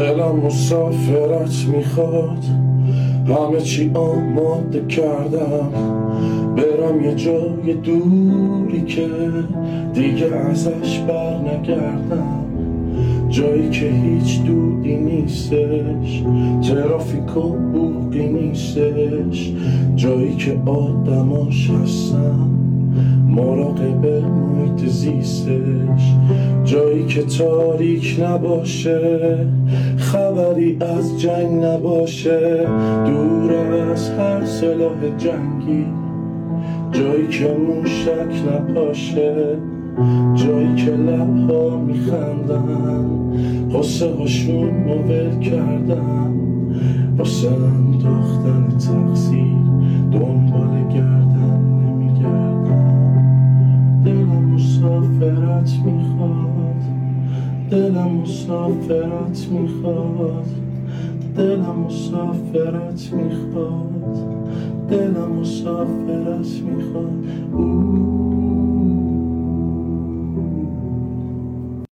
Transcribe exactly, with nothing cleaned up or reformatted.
دلم مسافرت میخواد، همه چی آماده کردم، برم یه جای دوری که دیگه ازش بر نگردم، جایی که هیچ دودی نیستش، ترافیک و بوقی نیستش، جایی که آدماش هستن مراقب محیط زیستش، جایی که تاریک نباشه، خبری از جنگ نباشه، دور از هر سلاح جنگی، جایی که موشک نپاشه، جایی که لبها میخندن، قصه هاشون رو ول کردن، واسه انداختن تقصیر دنبال گردن نمیگردن. دلم مسافرت میخواد، دلم مسافرت میخواد، دلم مسافرت میخواد، دلم مسافرت میخواد.